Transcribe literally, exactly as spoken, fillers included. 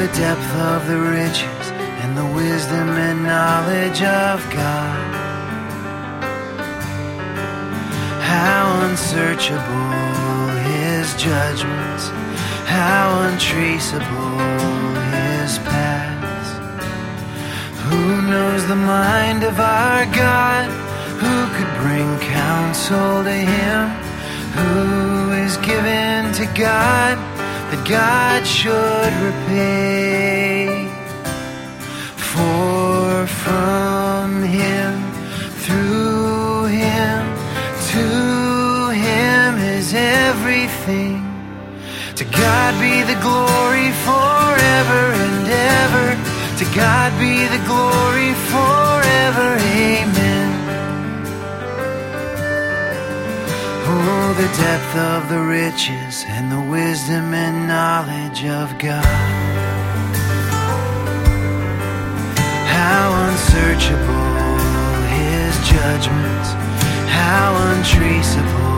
the depth of the riches and the wisdom and knowledge of God. How unsearchable His judgments, how untraceable His paths. Who knows the mind of our God? Who could bring counsel to Him? Who is given to God that God should repay? For from Him, through Him, to Him is everything. To God be the glory forever and ever. To God be the glory forever. Amen. Oh, the depth of the riches and the wisdom and knowledge of God. How unsearchable His judgments, how untraceable